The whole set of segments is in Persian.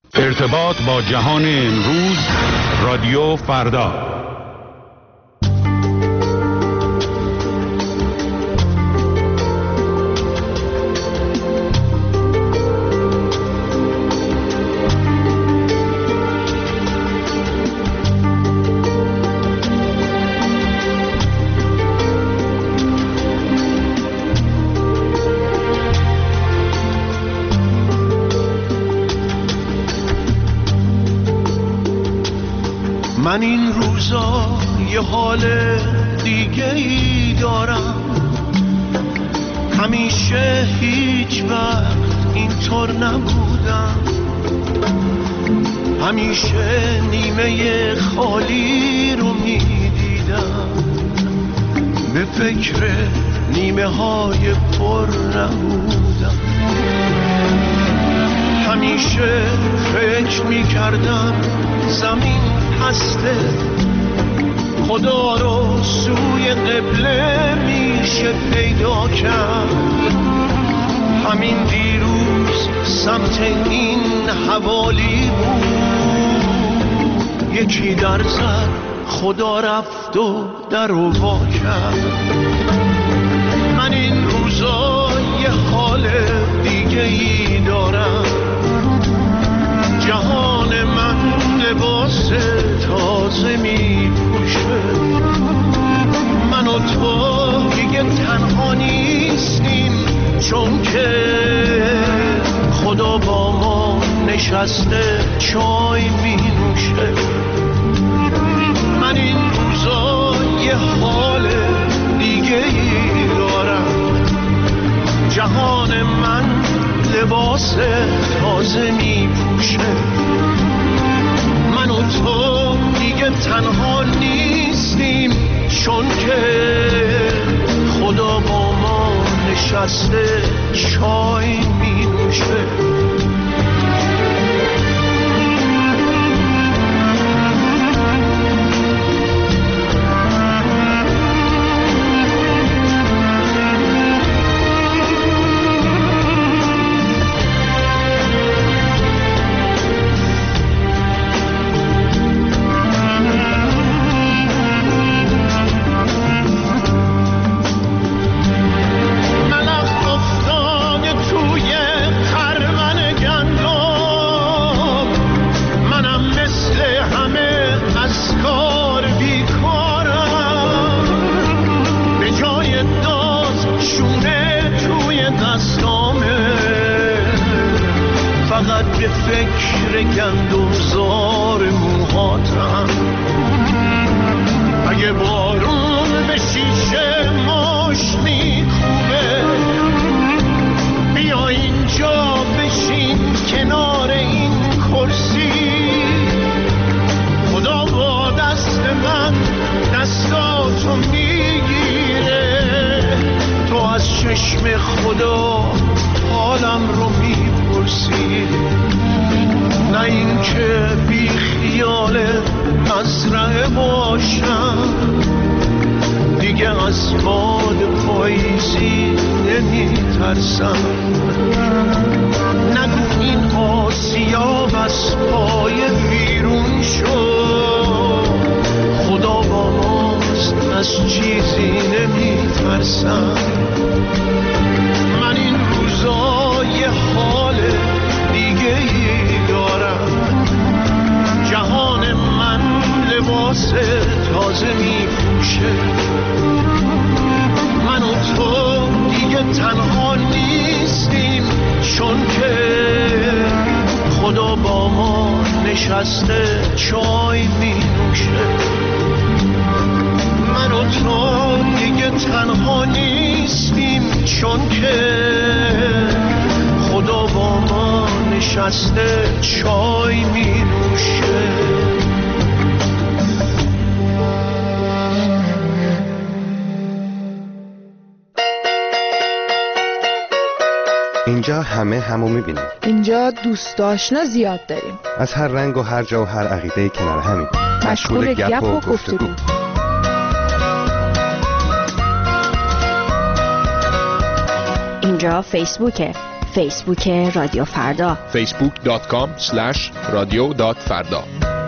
ارتباط با جهان امروز، رادیو فردا. من این روزا یه حال دیگه ای دارم، همیشه هیچ وقت اینطور نبودم، همیشه نیمه خالی رو میدیدم، به فکر نیمه های پر نبودم، همیشه فکر میکردم زمین هسته، خدا رو سوی قبله میشه پیدا کرد، همین دیروز سمت این حوالی بود، یکی در زد خدا رفت و در رو وا کرد. من این روزا یه حال دیگه ای دارم، جهان من لباس تازه می پوشه، من و تو دیگه تنها نیستیم، چون که خدا با ما نشسته چای می نوشه. من این روزا یه حال دیگه ای دارم، جهان من لباس تازه می پوشه، من و تو دیگه تنها نیستیم، چون که خدا با ما نشسته چای می نوشه. به فکر گندمزار موهاتم، اگه بارون به شیشه ماش میکوبه، بیا اینجا بشین کنار این کرسی، خدا با دست من دستاتو میگیره، تو از چشم خدا حالم رو میپرسی، نه این که بی خیال مزرعه باشم، دیگه از باد پاییزی نمی ترسم، نگو این آسیاب از پای بیرون شد، خدا با ماست از چیزی نمی ترسم. من این روزا یه حال دیگه ای دارم، جهان من لباس تازه می پوشه، من و تو دیگه تنها نیستیم، چون که خدا با ما نشسته چای می نوشه. من و تو دیگه تنها نیستیم، چون که خدا با ما نشسته چای می نوشه. اینجا همه همو میبینیم، اینجا دوست آشنا زیاد داریم، از هر رنگ و هر جا و هر عقیده کنار همین، مشغول گپ و گفتگو. اینجا فیسبوکه، فیسبوک رادیو فردا facebook.com/radio.farda.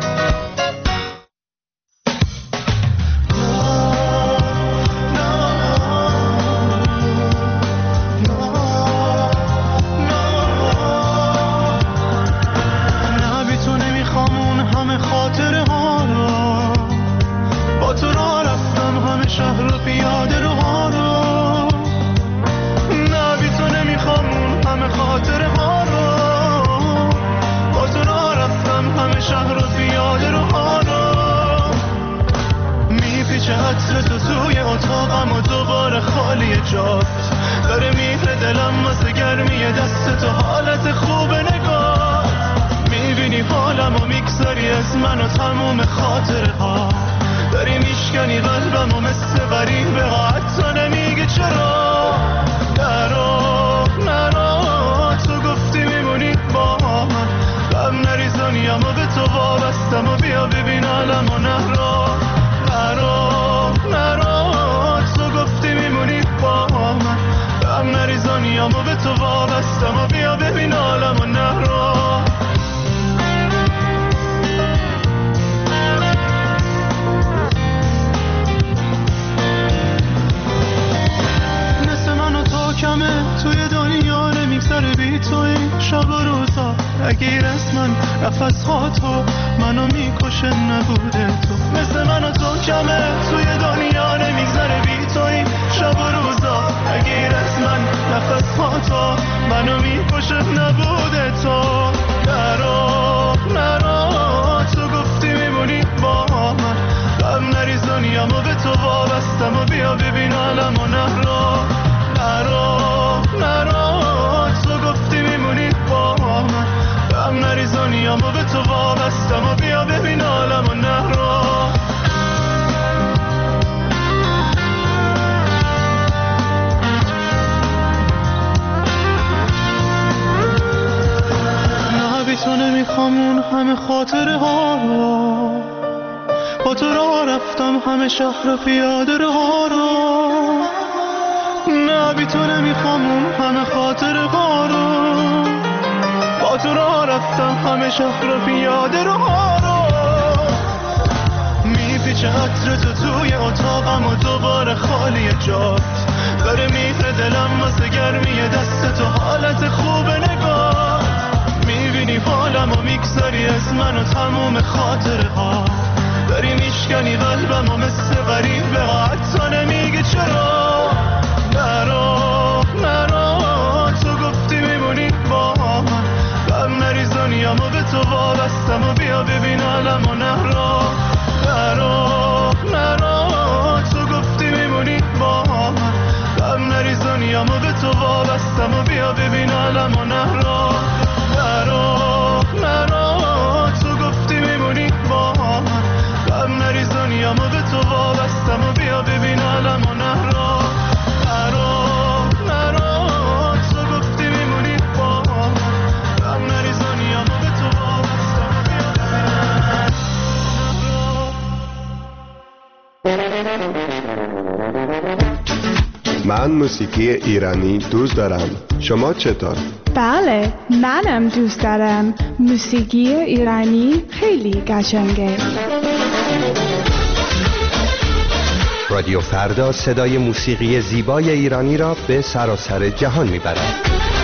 شهر پیاده راه رو نه بی تو نمیخوام اون همه خاطر ها رو با تو راه رفتم همه شهر پیاده راه رو میپیچه عطر تو توی اتاقم و دوباره خالی جات داره میفره دلم واسه گرمی دست تو حالت خوب نگاه میبینی حالم و میگذاری از من و تموم خاطر ها داری میشکنی قلبم و مثل غریبه حتی نمیگه چرا نرا تو گفتی میمونی با من غم نریزانیم و به تو وابستم و بیا ببین علم و نرا تو گفتی میمونی با من غم نریزانیم و به تو وابستم و بیا ببین علم و نرا تو گفتی میمونی با من غم نریزانیم و به تو وابستم و بیا ببین علم و نرا تو گفتی میمونی با من غم نریزانیم و به تو وابستم و بیا ببین من موسیقی ایرانی دوست دارم. شما چطور؟ بله، منم دوست دارم. موسیقی ایرانی خیلی قشنگه. رادیو فردا صدای موسیقی زیبای ایرانی را به سراسر جهان میبرد.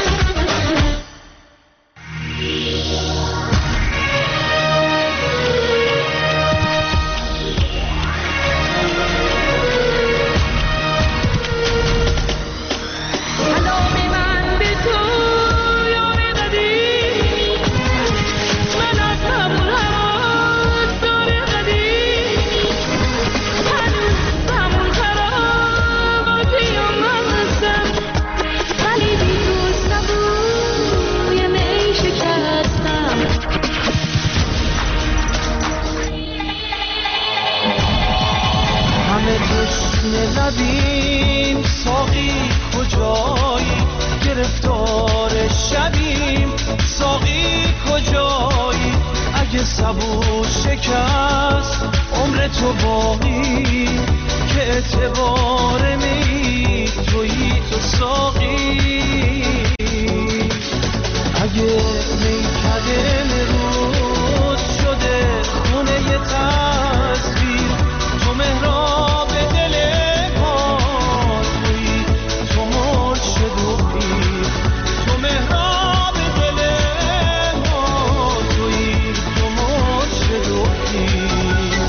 لبیم ساقی کجایی گرفتار شبیم ساقی کجایی اگه صبور شکست عمر تو باقی که اعتبار می تویی تو ساقی اگه میکده مرود شده خونه ی تصویر، تو محراب دل ما تویی، تو مرشد و پیر، تو محراب دل ما تویی، تو مرشد و پیر.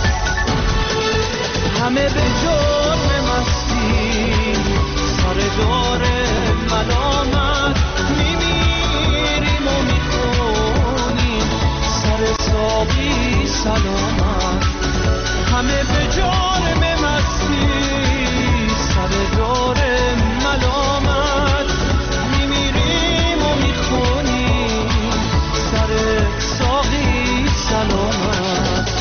همه به جرم مستی سر دار ملامت میمیریم و میخونیم سر ساقی سلامت. همه به جرم مستی سر دار ملامت میمیریم و میخونیم سر ساقی سلامت.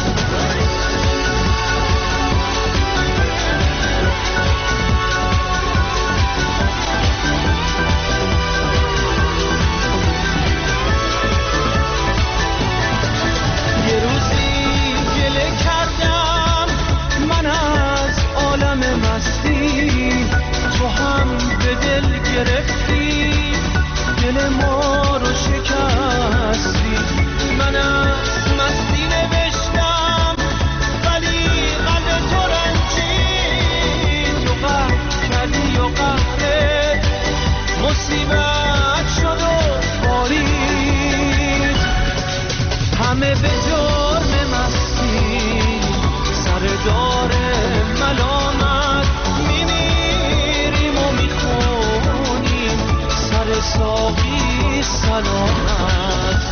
گرفتی دل ما رو شکستی، من از مستی نوشتم ولی قلب تو رنجید، تو قهر کردی و قهرت مصیبت شد و بارید. همه به جرم مستی سر دار ملامت میمیریم و میخونیم سر ساقی سلامت.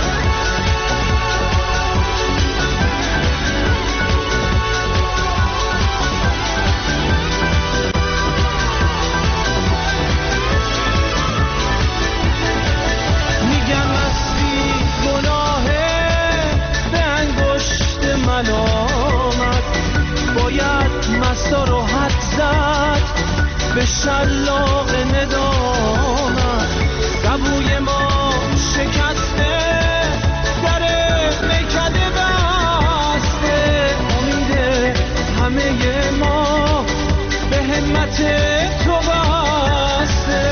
میگم مستی گناهه به انگشت ملامت، باید مستا رو حد زد به شلاق ندامت. سبوی ما شکسته در میکده بسته، امید همه ما به همت تو بسته،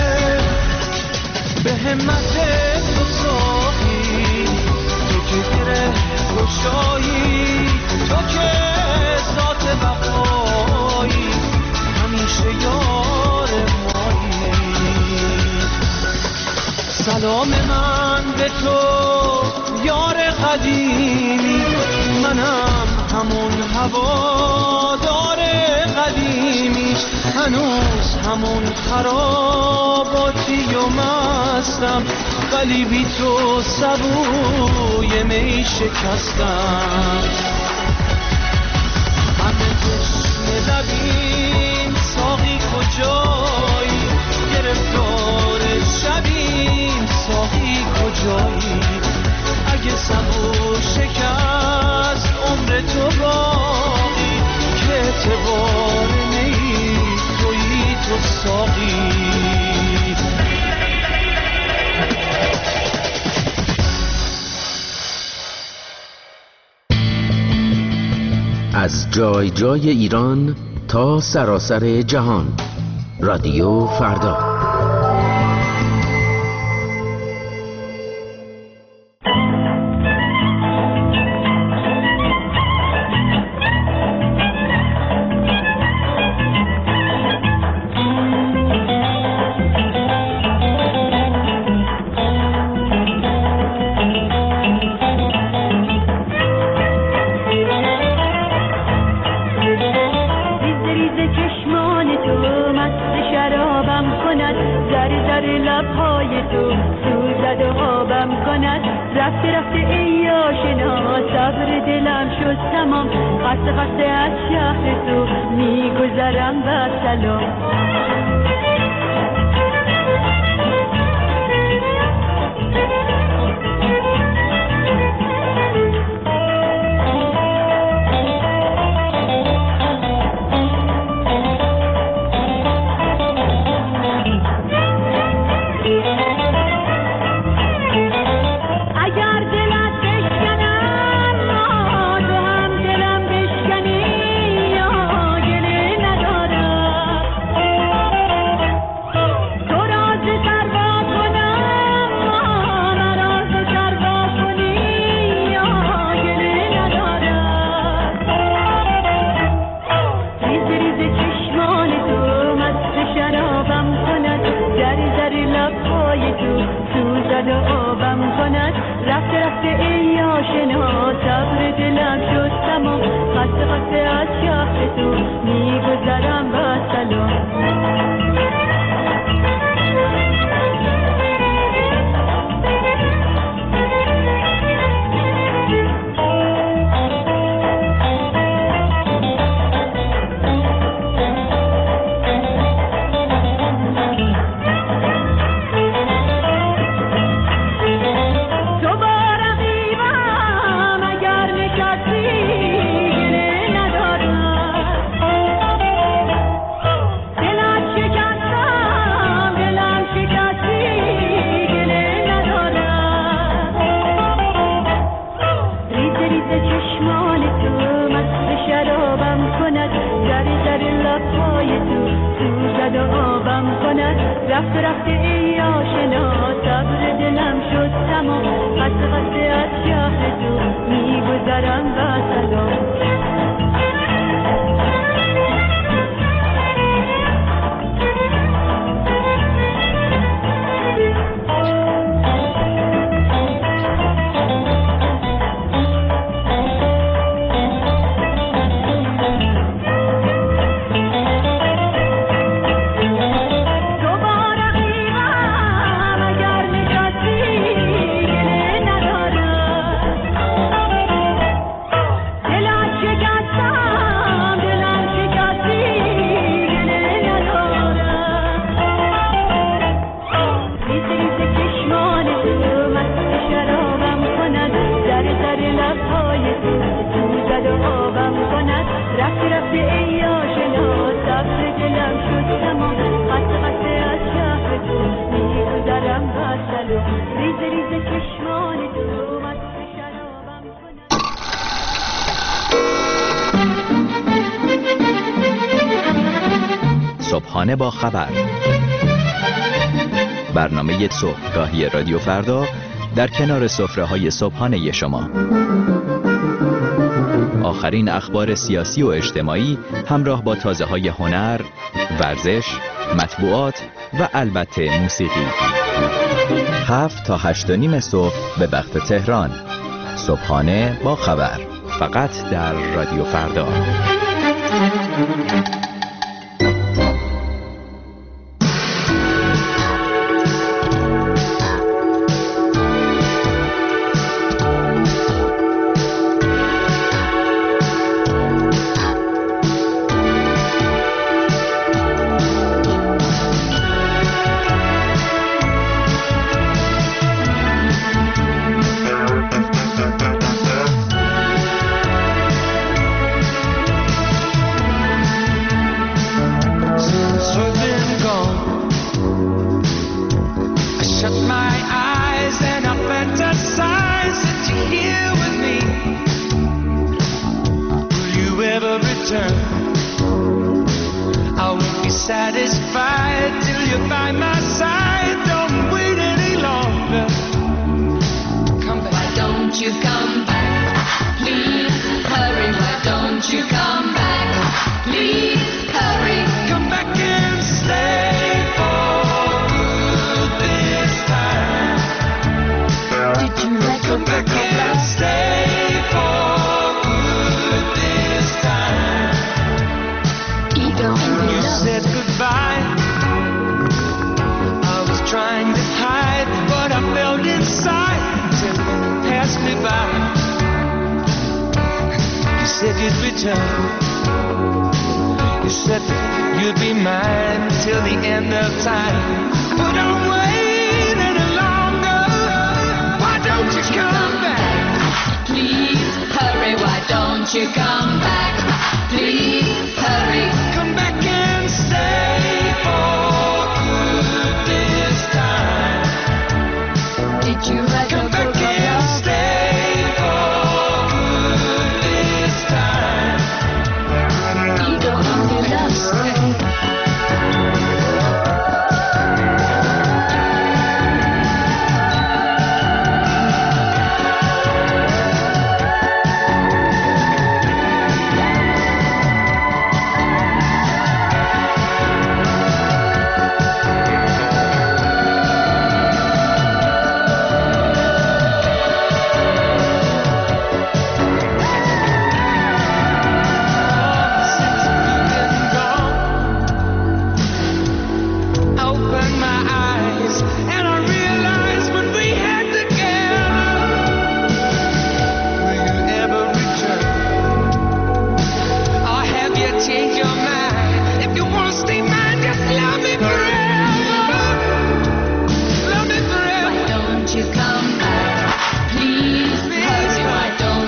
به همت تو ساقی، تو که گره گشایی، تو که ذات بقایی، همیشه یار مایی. سلام من به تو یار قدیمی، منم همون هوادار قدیمی، هنوز همون خراباتی و مستم، ولی بی تو سبوی می شکستم. همه تشنه لبیم ساقی کجایی، گرفتار شبیم ساقی کجایی، اگه سبو شکست عمر تو باقی، که اعتبار نی تویی تو ساقی. از جای جای ایران تا سراسر جهان، رادیو فردا. کند رفته رفته ای آشنا صبر دلم شد تمام خسته خسته از شهر تو میگذرم با سلام رفته رفته ای آشنا صبر دلم شد تمام خسته خسته از شهر تو میگذرم با سلام صبحانه با خبر، برنامه صبحگاهی رادیو فردا در کنار سفره‌های صبحانه شما. آخرین اخبار سیاسی و اجتماعی همراه با تازه‌های هنر، ورزش، مطبوعات و البته موسیقی. 7 تا 8:30 صبح به وقت تهران. صبحانه با خبر، فقط در رادیو فردا.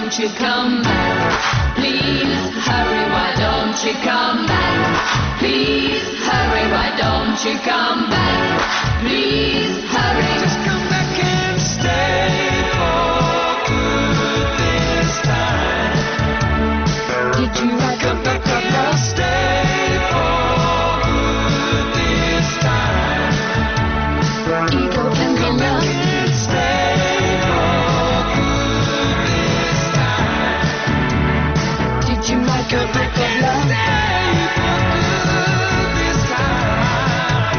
don't you come back? Please hurry, why don't you come back? Please hurry, why don't you come back? Please hurry. Just come back and stay for good this time. Did you come back and stay for good this time? Ego and the love. Come back and stay for good this time.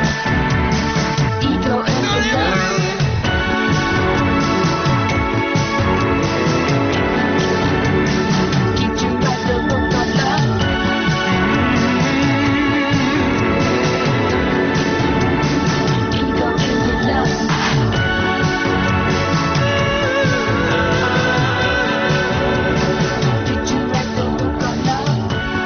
Ego and the love. Did you write the book of love? Ego and the love. Did you write the book of love?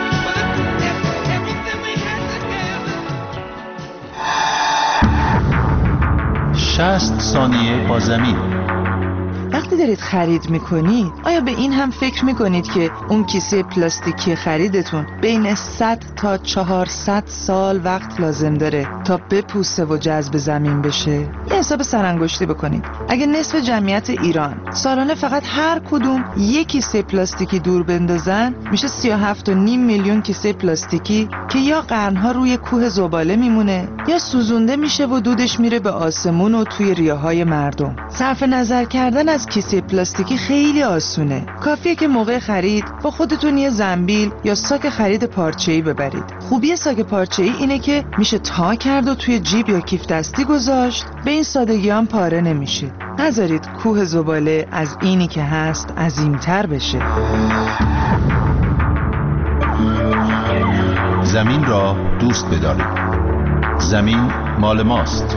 60 ثانیه با زمین. وقتی دارید خرید میکنید آیا به این هم فکر میکنید که اون کیسه پلاستیکی خریدتون بین 100 تا 400 سال وقت لازم داره تا بپوسه و جذب زمین بشه؟ یه حساب سرانگشتی بکنید. اگه نصف جمعیت ایران سالانه فقط هر کدوم یک کیسه پلاستیکی دور بندازن میشه 37.5 میلیون کیسه پلاستیکی که یا قرنها روی کوه زباله میمونه یا سوزونده میشه و دودش میره به آسمون و توی ریه‌های مردم. صرف نظر کردن از کیسه پلاستیکی خیلی آسونه. کافیه که موقع خرید با خودتون یه زنبیل یا ساک خرید پارچه‌ای ببرید. خوبی ساک پارچه‌ای اینه که میشه تا کرد و توی جیب یا کیف دستی گذاشت، به این سادگی هم پاره نمیشید. نذارید کوه زباله از اینی که هست عظیم‌تر بشه. زمین را دوست بدارید. زمین مال ماست.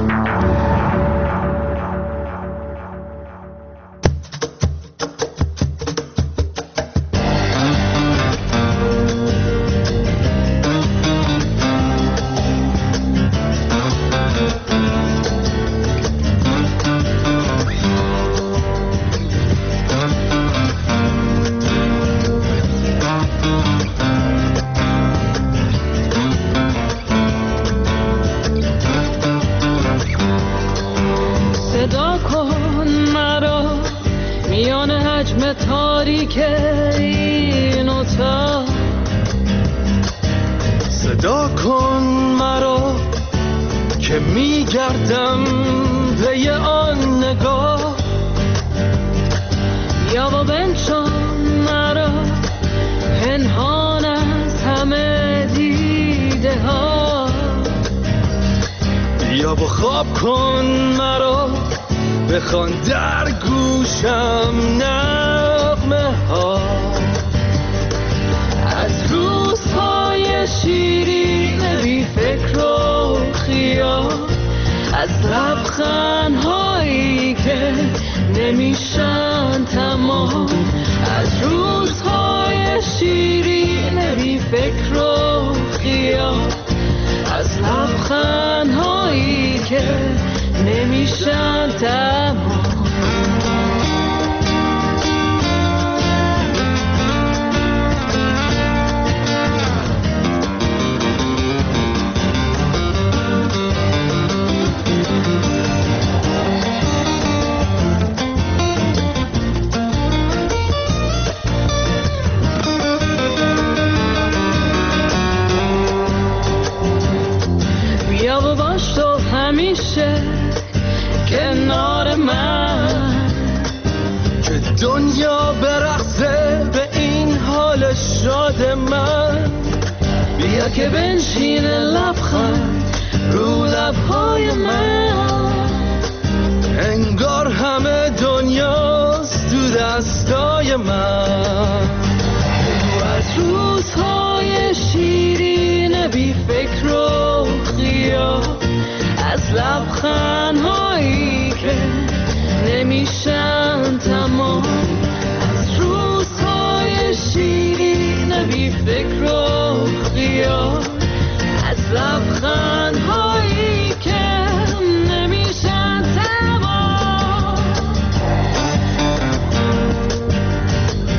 صدا کن مرا که میگردم به آن نگاه، یا با بنشان مرا پنهان از همه دیده ها، یا با خواب کن مرا بخوان در گوشم نغمه ها از روزهای شیرین بی فکر و خیال، از لبخندهایی که نمیشن تمام، از روزهای شیرین بی فکر و خیال، از لبخندهایی که نمیشن تمام. بیا و باش تو همیشه کنار من، که دنیا برقصه به این حال شاد من. بیا که بنشین لبخند رو لبهای من، انگار همه دنیاست تو دستای من. از روزهای شیرین بی فکر و خیال، از لبخندهایی که نمیشن تمام، از روزهای شیرین بی فکر و خیال، از لبخندهایی که نمیشن تمام.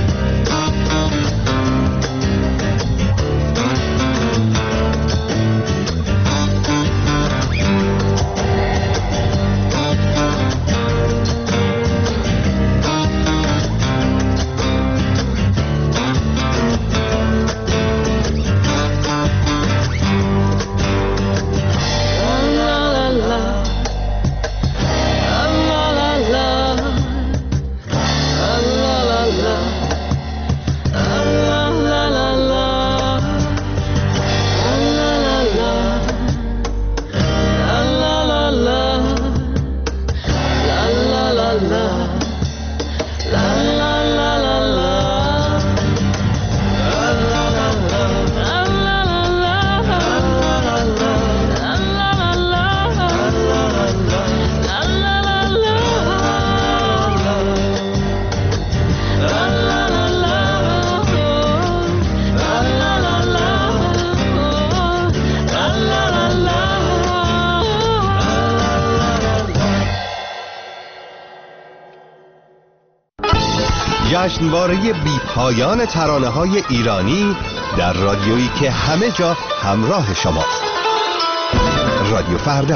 جشنواره بی پایان ترانه‌های ایرانی در رادیویی که همه جا همراه شماست. رادیو فردا.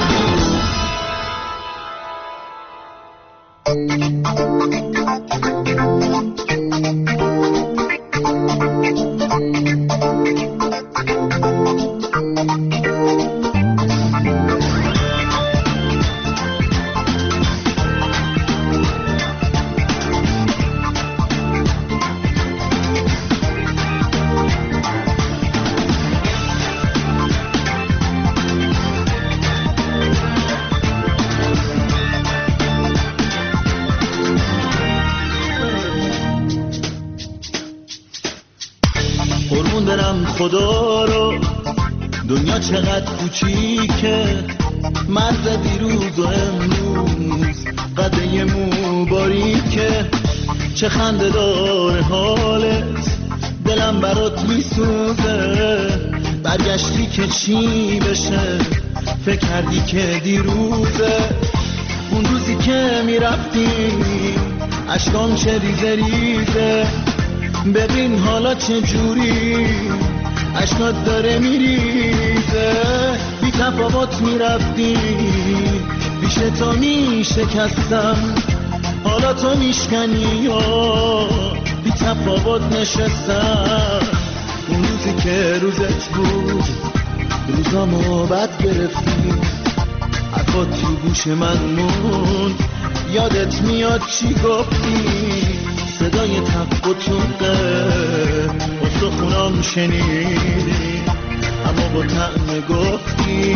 خدا رو دنیا چقدر کوچیکه، مرد دیروز و امروز قده مو باریکه، چه خنده داره حالت، دلم برات میسوزه، برگشتی که چی بشه، فکر کردی که دیروزه، اون روزی که میرفتی اشکام چه ریزه ریزه، ببین حالا چه جوری اشکات داره میریزه، بی تفاوت میرفتی پیش تو میشکستم، حالا تو میشکنی یا بی تفاوت نشستم، اون روزی که روزت بود روزامو بد گرفتی، حرفات تو گوش من موند، یادت میاد چی گفتی، صدای تق و توقه استخونام شنیدی، اما با طعم گفتی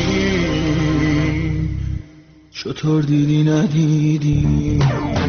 چطور دیدی ندیدی.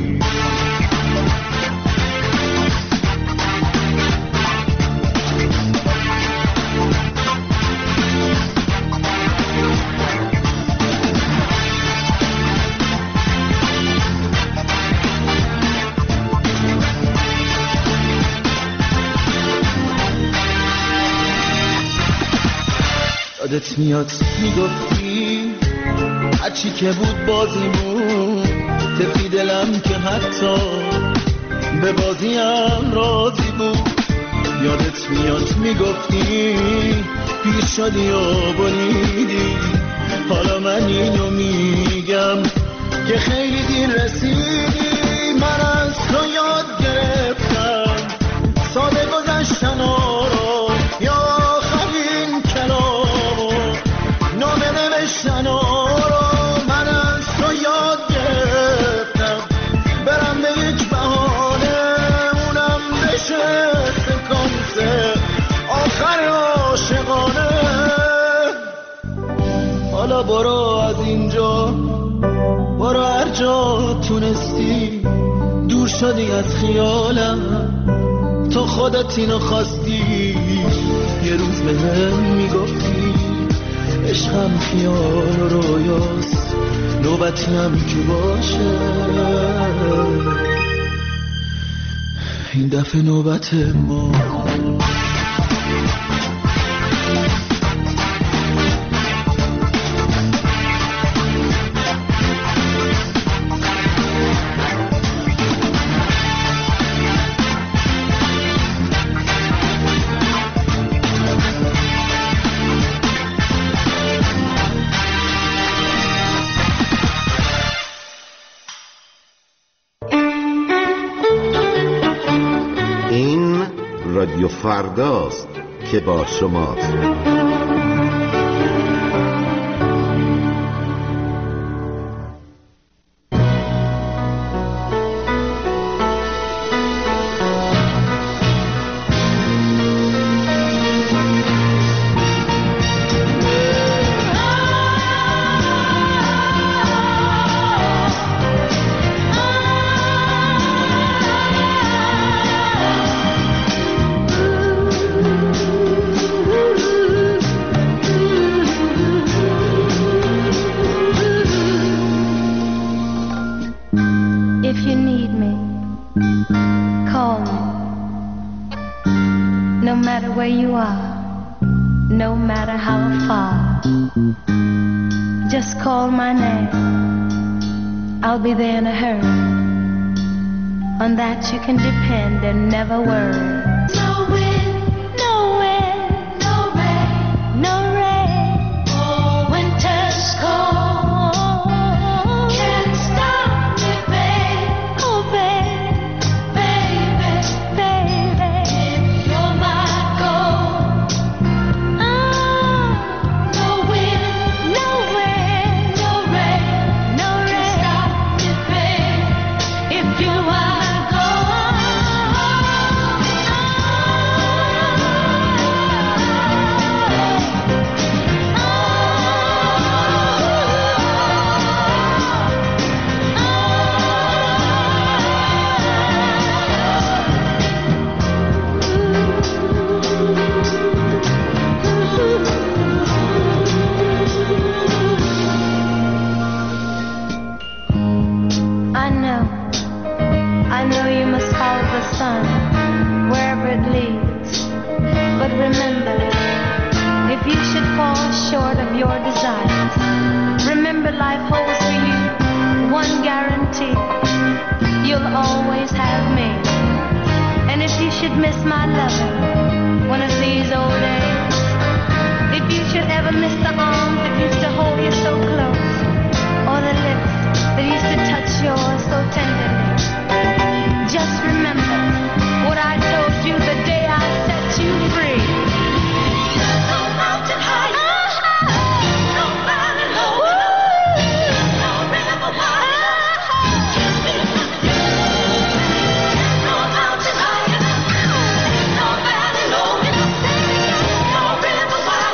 یادت میاد میگفتی هرچی که بود بازیمون، تفی دلم که حتی به بازیم راضی بود، یادت میاد میگفتی پیر شدی و بریدی، حالا من اینو میگم که خیلی دیر رسیدی، من از تو یاد گرفتم ساده گذشتن رو، یا آخرین کلامو نامه نوشتن رو، من از تو یاد گرفتم برم به یک بهانه، اونم بشه سکانس آخر عاشقانه، حالا برو از اینجا، برو هر جا تونستی، دور شدی از خیالم، تو خودت اینو خواستی، یه روز به هم میگفتی عشقم خیال و رویاست، نوبتی هم که باشه، این دفعه نوبت ما. رادیو فرداست که با شماست. I'll be there in a hurry. On that you can depend and never worry. No wind, no wind, no rain, no rain. Oh, winter's cold. Can't stop me, babe. Oh, babe, baby, baby. If you're my gold. No wind, no wind, no rain, no rain. Can't stop me, babe. If you are I know you must follow the sun wherever it leads. But remember, if you should fall short of your desires, remember life holds for you one guarantee. You'll always have me. And if you should miss my loving one of these old days, if you should ever miss the arms that used to hold you so close, or the lips that used to touch yours so tenderly, just remember what I told you the day I set you free. There's no mountain high, no valley low, no river wide, no mountain high, no valley low, no river wide.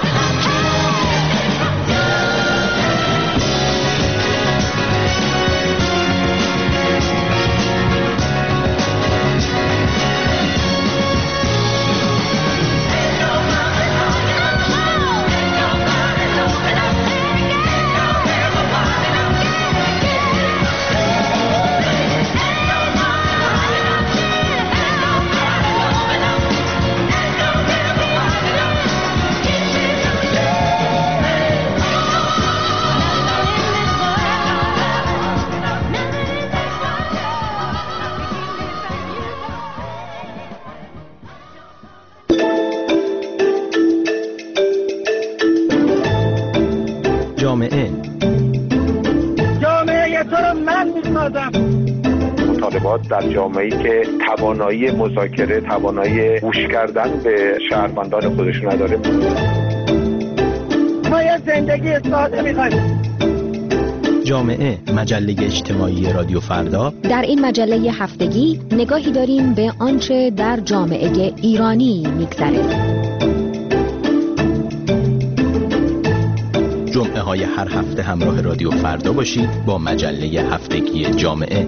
جامعه تو رو من میسازم. مطالبات در جامعه‌ای که توانایی مذاکره، توانایی گوش کردن به شهروندان خودش نداره. ما یه زندگی ساده می‌خوایم. جامعه، مجله اجتماعی رادیو فردا. در این مجله هفتگی نگاهی داریم به آنچه در جامعه ایرانی می‌گذره. جمعه های هر هفته همراه رادیو فردا باشید با مجله هفتگی جامعه.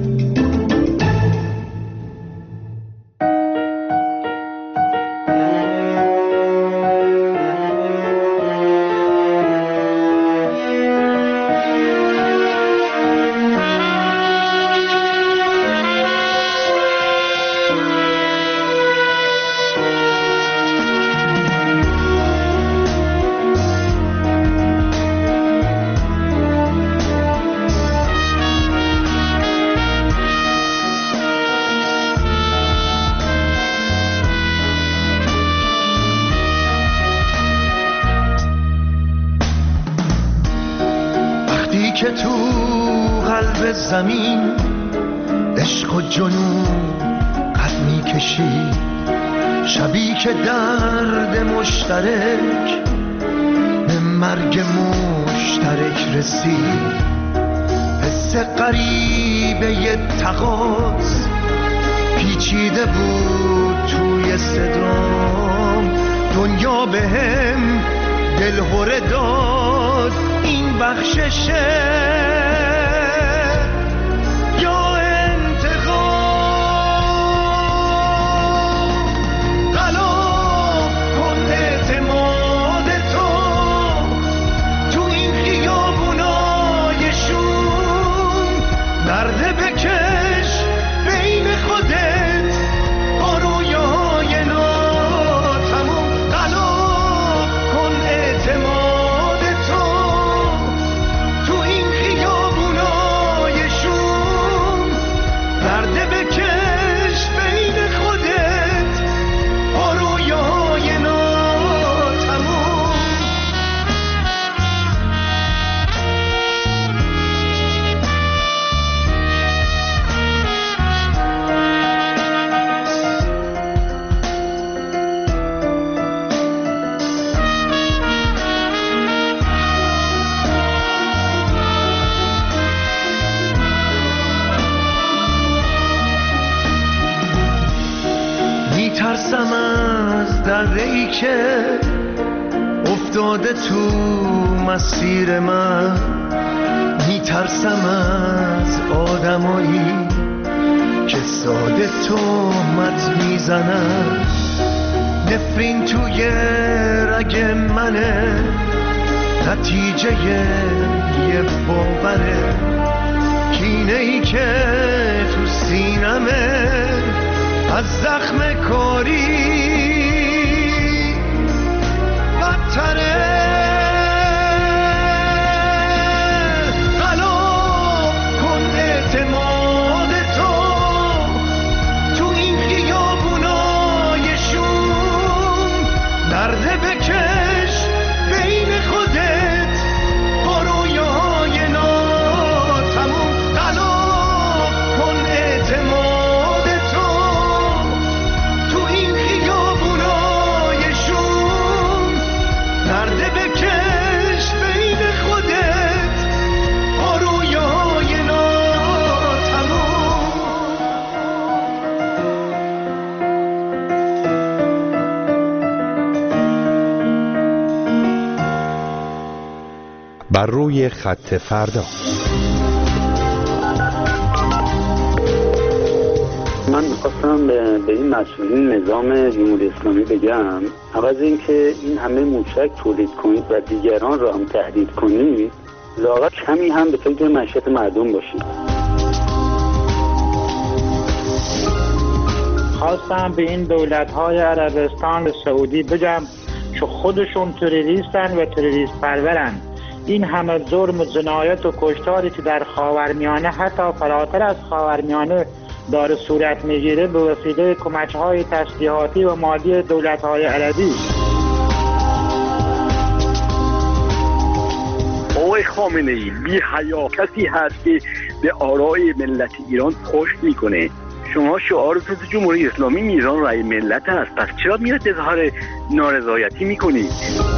که تو قلب زمین عشق و جنون قد میکشی، شبی که درد مشترک به مرگ مشترک رسید، حس غریبه تقاض پیچیده بود توی صدام، دنیا به هم دلهره داد این بخششه یا انتقام. غلا کن اعتماد تو این خیابونای شوم، درد بکش بین خودت با رویای ناتموم. غلا کن اعتماد تو این خیابونای میترسم از دره‌ای که افتاده تو مسیر من، میترسم از آدمایی که ساده تهمت میزنن. نفرین توی رگ منه، نتیجه یه باوره، کینه‌ای که تو سینمه از زخم کاری بدتره. غلا کن اعتماد تو این خیابونای شوم، نرده بکش بین خودت با رویاهای ناتموم. غلا کن اعتماد تو این خیابونای شوم، نرده بکش بین خودت با رویاهای ناتموم. بر روی خط فردا. من می‌خواستم به این مسئولین نظام جمهوری اسلامی بگم عوض اینکه این همه موشک تولید کنید و دیگران را هم تهدید کنید، لااقل کمی هم به فکر معیشت مردم باشید. خواستم به این دولت‌های عربستان و سعودی بگم که خودشون تروریستن و تروریست پرورن. این همه ظلم و جنایت و کشتاری که در خاورمیانه حتی فراتر از خاورمیانه داره صورت میگیره به وسیله کمک‌های تسلیحاتی و مالی دولت‌های عربی. آقای خامنه‌ای بی حیا کسی هست که به آرای ملت ایران پشت میکنه. شما شعارتون تو جمهوری اسلامی میزان رأی ملت هست، پس چرا میاد اظهار نارضایتی میکنید؟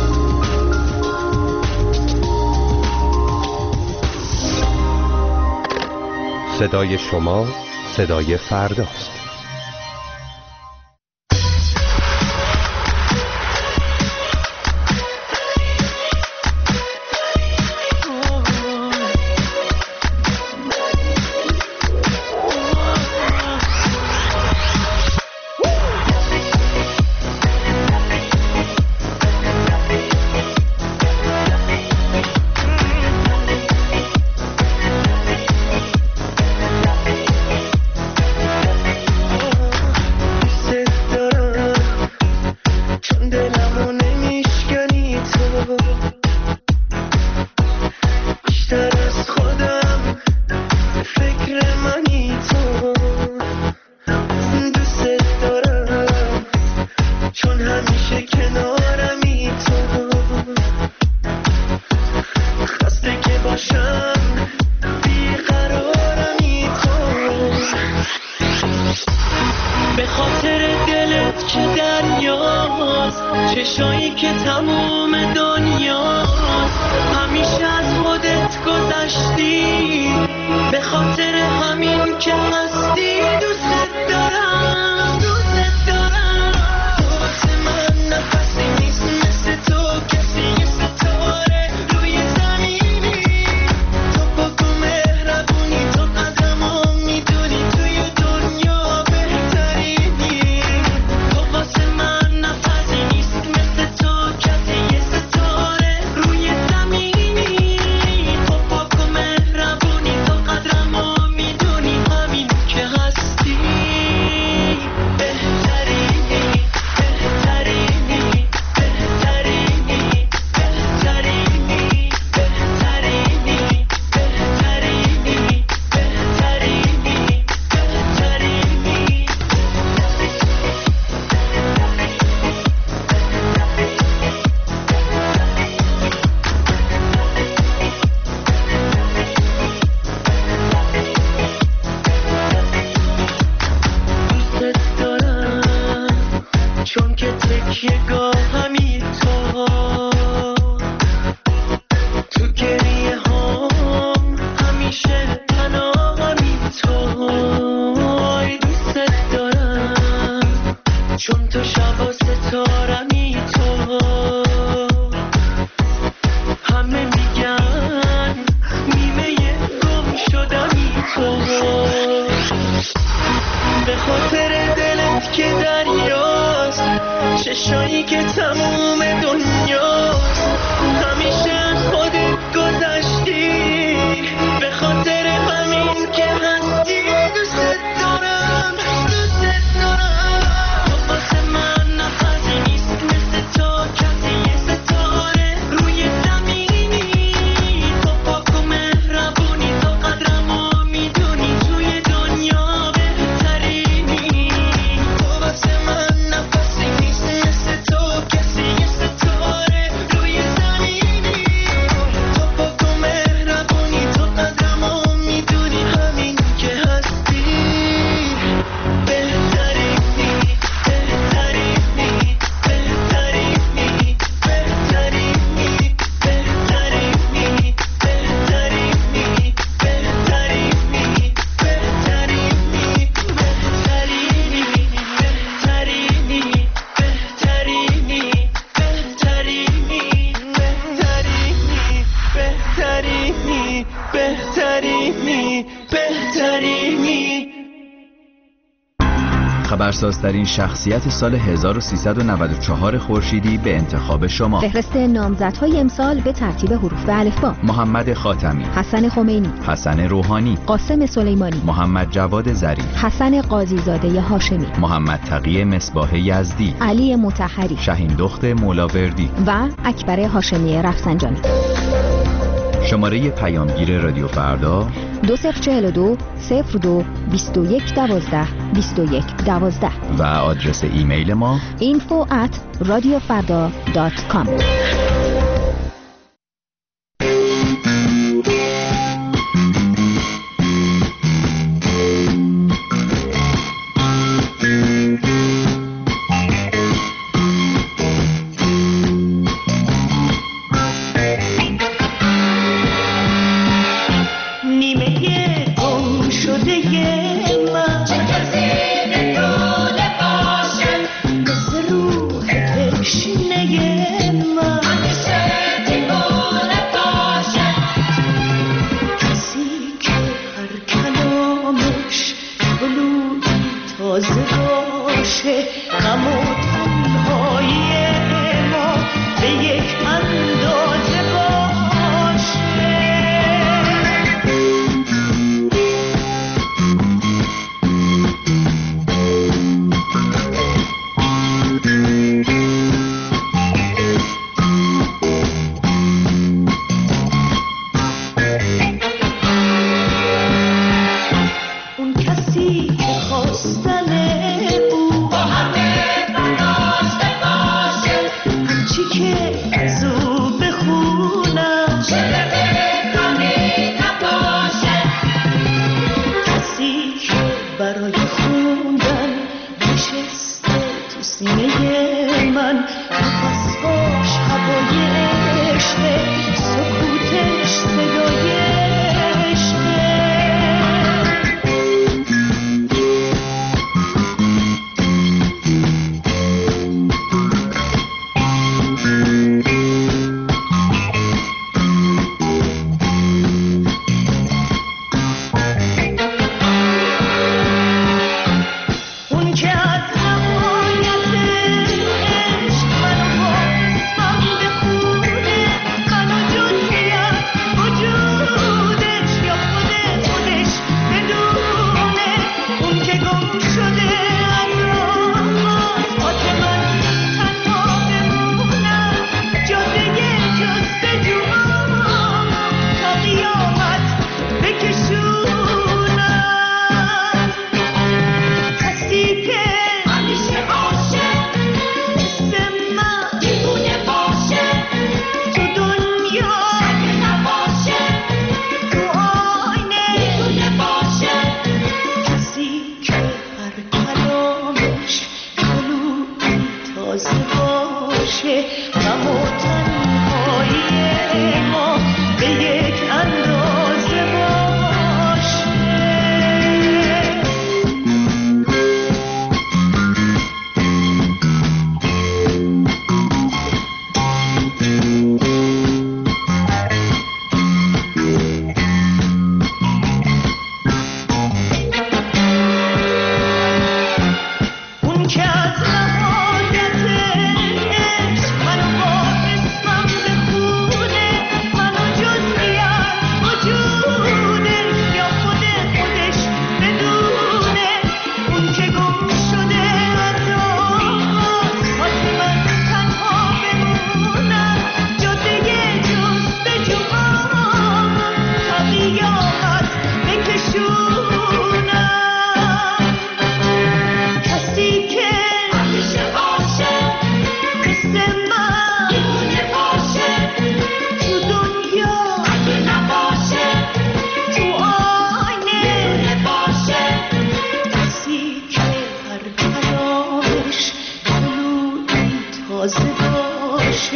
صدای شما صدای فرداست. چشایی که تموم دنیاست، همیشه از خودت گذشتی، به خاطر همین که هستی دوست دارم، دوست دارم. تو واسه من نفسی نیست مثل تو کسی، ستاره روی زمینی، تو بگو مهربونی، تو قدرمو میدونی، توی دنیا بهترینی. تو واسه من نفسی نیست مثل تو کسی، ستاره روی زمینی، تو بگو مهربونی، تو قدرمو میدونی، همین که هستی بهترینی، بهترینی، بهترینی، بهترینی، بهترینی، بهترینی، بهترینی، دوست دارم چون که تکیه گاهمی تو گریه هم همیشه پناهمی تو. دوست دارم چون تو شب و ستارمی تو، همه میگن نیمه گم شدمی تو، به خاطر دلت که دریاست، چشایی که تموم دنیاست، همیشه از خودت گذشتی، به خاطر همین که هستی دوست دارم، دوست دارم. تو واسه من نفسی نیست، مثل تو کسی یه ستاره روی زمینی، تو پاک و مهربونی، تو قدرمو میدونی، توی دنیا بهترینی. تو واسه من نفسی نیست، مثل تو کسی یه ستاره روی زمینی، تو پاک و مهربونی، تو قدرمو میدونی، همین که هستی بهترینی، بهترینی، بهترینی، بهترینی، بهترینی، بهترینی، بهترینی، بهترینی، بهترینی، بهترینی. خبرسازترین شخصیت سال 1394 خورشیدی به انتخاب شما. فهرست نامزدهای امسال به ترتیب حروف الفبا: محمد خاتمی، حسن خمینی، حسن روحانی، قاسم سلیمانی، محمد جواد ظریف، حسن قاضیزاده هاشمی، محمد تقی مصباح یزدی، علی مطهری، شهین دخت مولاوردی و اکبر هاشمی رفسنجانی. شماره پیامگیر رادیو فردا 2042 02 21 12 21 12 و آدرس ایمیل ما info@radiofarda.com.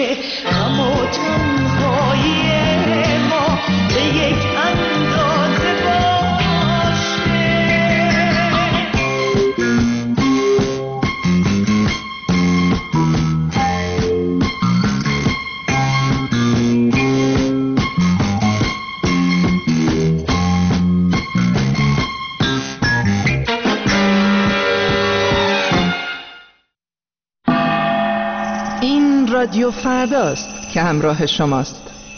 که غم و تنهایی ما به یک اندازه باشه. رادیو فرداست که همراه شماست.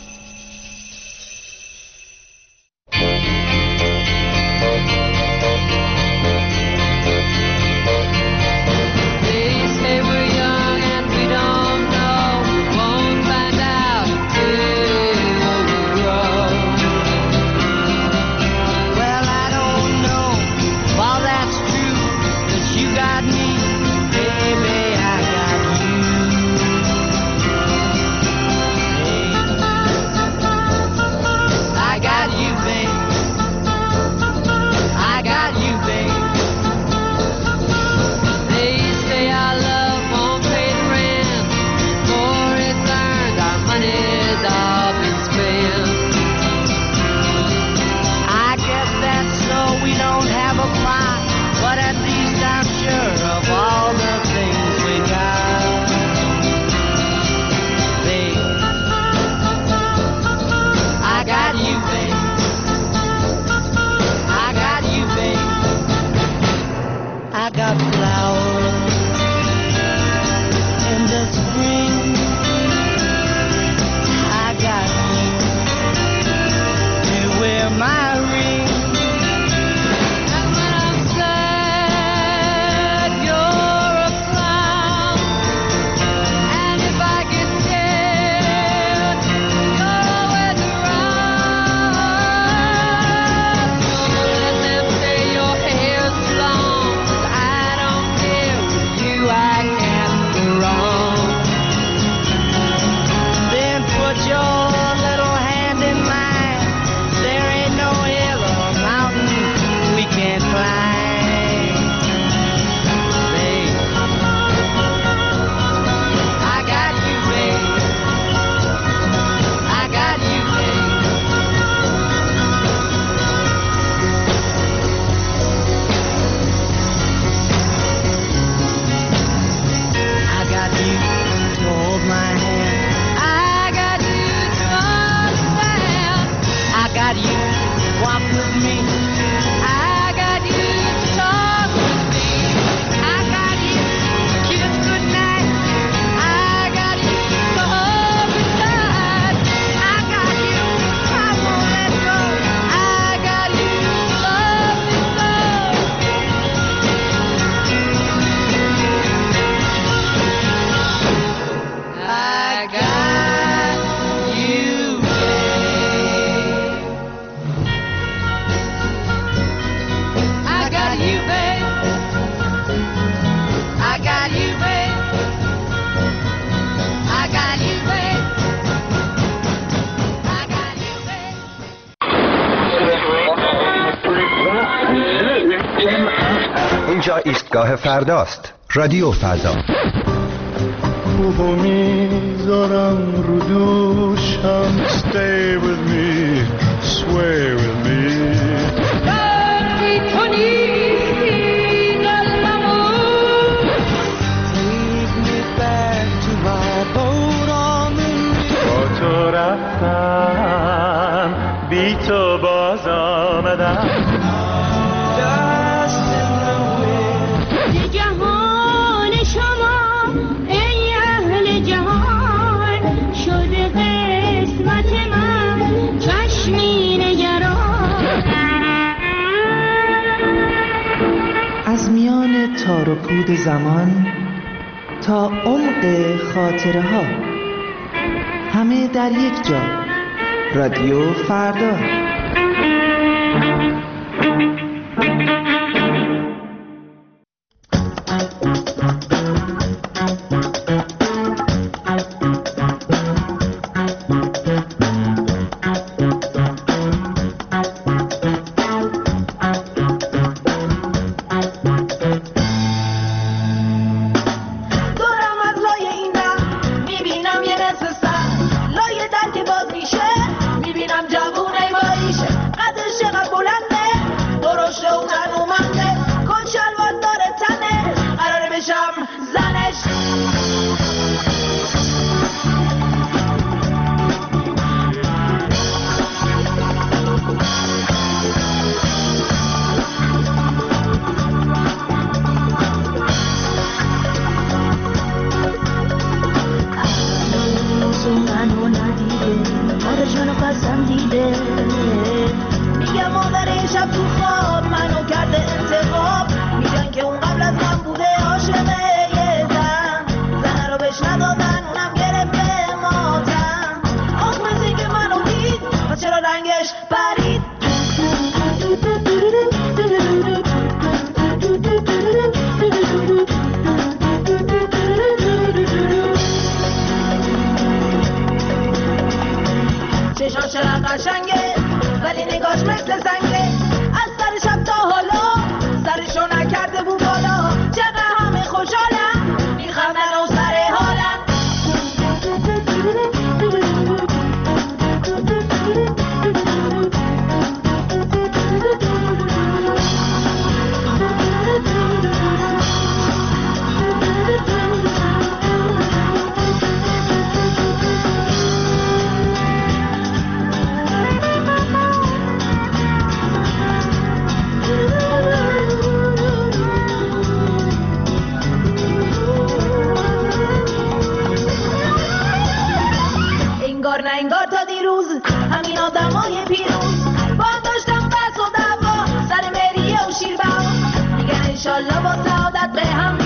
اینجا ایستگاه فرداست. رادیو فردا. خوبو میذارم رو دوشم. Stay with me, sway with me. وقتی تو نیستی قلبمون Take me back to my boat on the با تو رفتم بی تو باز آمدم. از میان تار و پود زمان تا عمق خاطره ها، همه در یک جا. رادیو فردا. دورم از لای این ره میبینم یه نصف و سعادت به هم